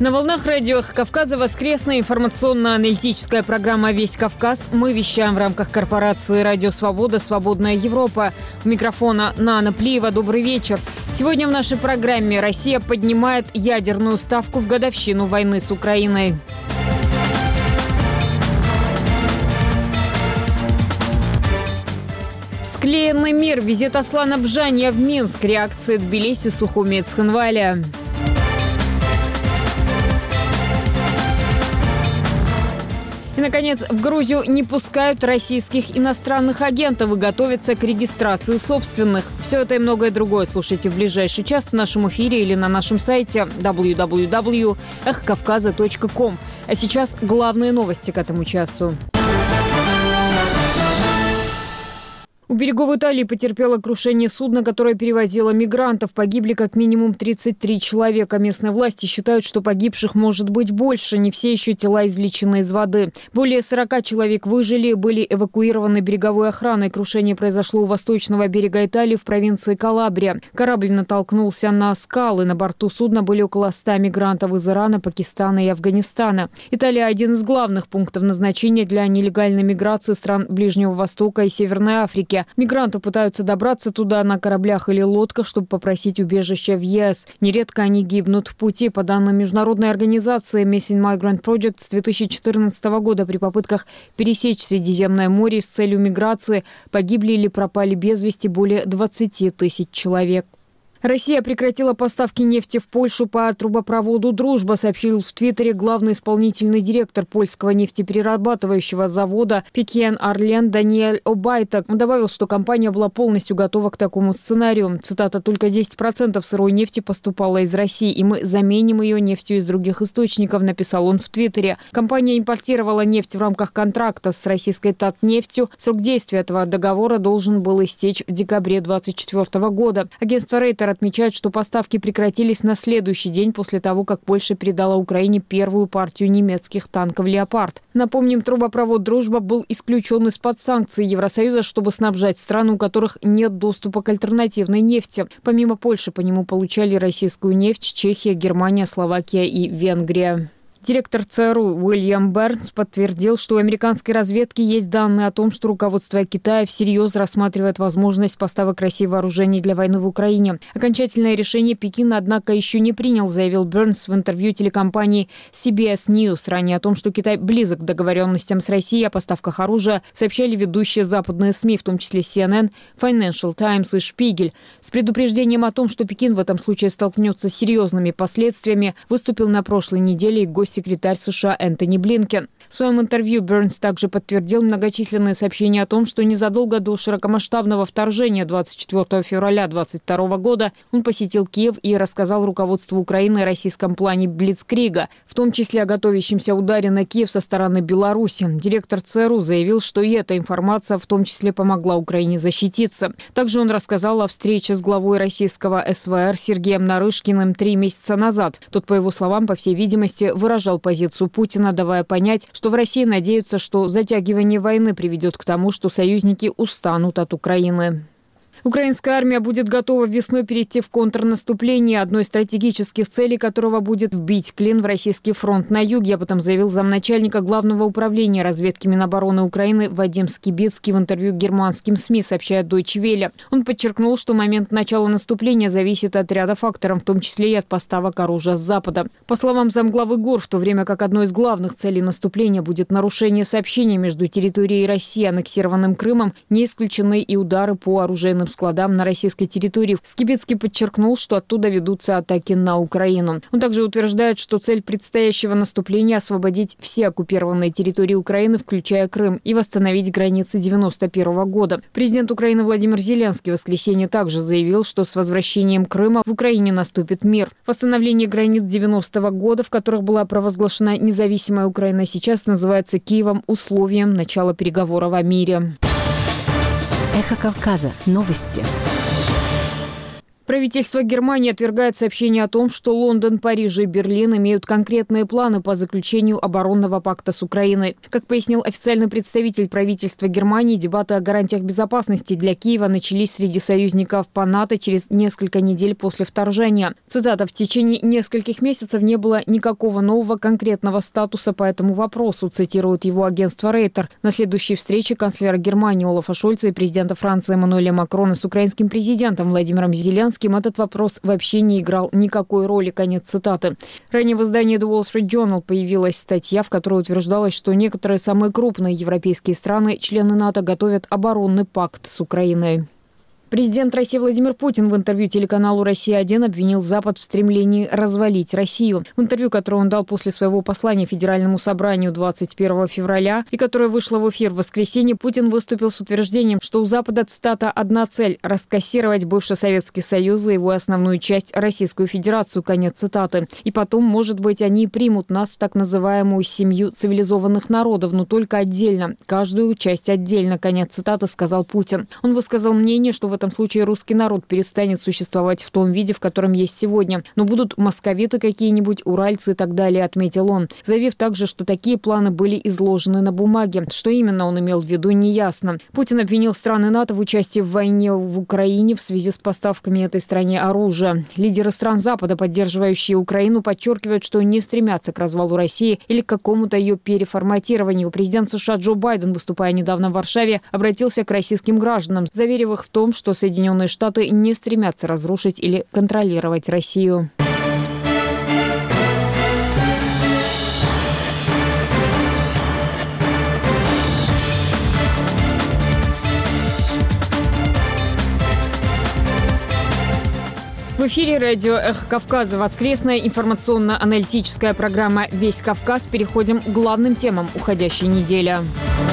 На волнах радио «Эхо Кавказа» воскресная информационно-аналитическая программа «Весь Кавказ». Мы вещаем в рамках корпорации «Радио Свобода. Свободная Европа». У микрофона Нана Плиева. Добрый вечер. Сегодня в нашей программе Россия поднимает ядерную ставку в годовщину войны с Украиной. Склеенный мир. Визит Аслана Бжанья в Минск. Реакции Тбилиси, Сухуми и Цхинваля. И, наконец, в Грузию не пускают российских иностранных агентов и готовятся к регистрации собственных. Все это и многое другое слушайте в ближайший час в нашем эфире или на нашем сайте www.эхокавказа.ком. А сейчас главные новости к этому часу. У берегов Италии потерпело крушение судна, которое перевозило мигрантов. Погибли как минимум 33 человека. Местные власти считают, что погибших может быть больше. Не все еще тела извлечены из воды. Более 40 человек выжили и были эвакуированы береговой охраной. Крушение произошло у восточного берега Италии в провинции Калабрия. Корабль натолкнулся на скалы. На борту судна были около 100 мигрантов из Ирана, Пакистана и Афганистана. Италия – один из главных пунктов назначения для нелегальной миграции стран Ближнего Востока и Северной Африки. Мигранты пытаются добраться туда на кораблях или лодках, чтобы попросить убежище в ЕС. Нередко они гибнут в пути. По данным международной организации Missing Migrant Project, с 2014 года при попытках пересечь Средиземное море с целью миграции погибли или пропали без вести более 20 тысяч человек. Россия прекратила поставки нефти в Польшу по трубопроводу «Дружба», сообщил в Твиттере главный исполнительный директор польского нефтеперерабатывающего завода «Пекиен Орлен» Даниэль Обайтак. Он добавил, что компания была полностью готова к такому сценарию. Цитата: «Только 10% сырой нефти поступало из России, и мы заменим ее нефтью из других источников», написал он в Твиттере. Компания импортировала нефть в рамках контракта с российской Татнефтью. Срок действия этого договора должен был истечь в декабре 2024 года. Агентство Рейтер отмечают, что поставки прекратились на следующий день после того, как Польша передала Украине первую партию немецких танков «Леопард». Напомним, трубопровод «Дружба» был исключен из-под санкций Евросоюза, чтобы снабжать страны, у которых нет доступа к альтернативной нефти. Помимо Польши по нему получали российскую нефть Чехия, Германия, Словакия и Венгрия. Директор ЦРУ Уильям Бернс подтвердил, что у американской разведки есть данные о том, что руководство Китая всерьез рассматривает возможность поставок России вооружений для войны в Украине. Окончательное решение Пекин, однако, еще не принял, заявил Бернс в интервью телекомпании CBS News. Ранее о том, что Китай близок к договоренностям с Россией о поставках оружия, сообщали ведущие западные СМИ, в том числе CNN, Financial Times и Шпигель. С предупреждением о том, что Пекин в этом случае столкнется с серьезными последствиями, выступил на прошлой неделе и госсекретарь США Энтони Блинкен. В своем интервью Бернс также подтвердил многочисленные сообщения о том, что незадолго до широкомасштабного вторжения 24 февраля 2022 года он посетил Киев и рассказал руководству Украины о российском плане Блицкрига, в том числе о готовящемся ударе на Киев со стороны Беларуси. Директор ЦРУ заявил, что и эта информация в том числе помогла Украине защититься. Также он рассказал о встрече с главой российского СВР Сергеем Нарышкиным 3 месяца назад. Тот, по его словам, по всей видимости, выражал позицию Путина, давая понять, что в России надеются, что затягивание войны приведет к тому, что союзники устанут от Украины. Украинская армия будет готова весной перейти в контрнаступление, одной из стратегических целей которого будет вбить клин в российский фронт на юге. Об этом заявил замначальника Главного управления разведки Минобороны Украины Вадим Скибицкий в интервью германским СМИ, сообщает Deutsche Welle. Он подчеркнул, что момент начала наступления зависит от ряда факторов, в том числе и от поставок оружия с Запада. По словам замглавы ГУР, в то время как одной из главных целей наступления будет нарушение сообщения между территорией России и аннексированным Крымом, не исключены и удары по оружейным складам на российской территории. Скибицкий подчеркнул, что оттуда ведутся атаки на Украину. Он также утверждает, что цель предстоящего наступления – освободить все оккупированные территории Украины, включая Крым, и восстановить границы 1991 года. Президент Украины Владимир Зеленский в воскресенье также заявил, что с возвращением Крыма в Украине наступит мир. Восстановление границ 90-го года, в которых была провозглашена независимая Украина, сейчас называется Киевом условием начала переговоров о мире. Эхо Кавказа. Новости. Правительство Германии отвергает сообщение о том, что Лондон, Париж и Берлин имеют конкретные планы по заключению оборонного пакта с Украиной. Как пояснил официальный представитель правительства Германии, дебаты о гарантиях безопасности для Киева начались среди союзников по НАТО через несколько недель после вторжения. Цитата: «В течение нескольких месяцев не было никакого нового конкретного статуса по этому вопросу», цитирует его агентство Рейтер. На следующей встрече канцлера Германии Олафа Шольца и президента Франции Эммануэля Макрона с украинским президентом Владимиром Зеленским этот вопрос вообще не играл никакой роли. Конец цитаты. Ранее в издании The Wall Street Journal появилась статья, в которой утверждалось, что некоторые самые крупные европейские страны, члены НАТО, готовят оборонный пакт с Украиной. Президент России Владимир Путин в интервью телеканалу «Россия-1» обвинил Запад в стремлении развалить Россию. В интервью, которое он дал после своего послания Федеральному собранию 21 февраля и которое вышло в эфир в воскресенье, Путин выступил с утверждением, что у Запада, цитата, «одна цель – раскассировать бывший Советский Союз и его основную часть – Российскую Федерацию», конец цитаты. «И потом, может быть, они примут нас в так называемую семью цивилизованных народов, но только отдельно, каждую часть отдельно», конец цитаты, сказал Путин. Он высказал мнение, что в этом случае русский народ перестанет существовать в том виде, в котором есть сегодня. Но будут московиты какие-нибудь, уральцы и так далее, отметил он. Заявив также, что такие планы были изложены на бумаге. Что именно он имел в виду, неясно. Путин обвинил страны НАТО в участии в войне в Украине в связи с поставками этой стране оружия. Лидеры стран Запада, поддерживающие Украину, подчеркивают, что не стремятся к развалу России или к какому-то ее переформатированию. Президент США Джо Байден, выступая недавно в Варшаве, обратился к российским гражданам, заверив их в том, что Соединенные Штаты не стремятся разрушить или контролировать Россию. В эфире радио «Эхо Кавказа». Воскресная информационно-аналитическая программа «Весь Кавказ». Переходим к главным темам уходящей недели.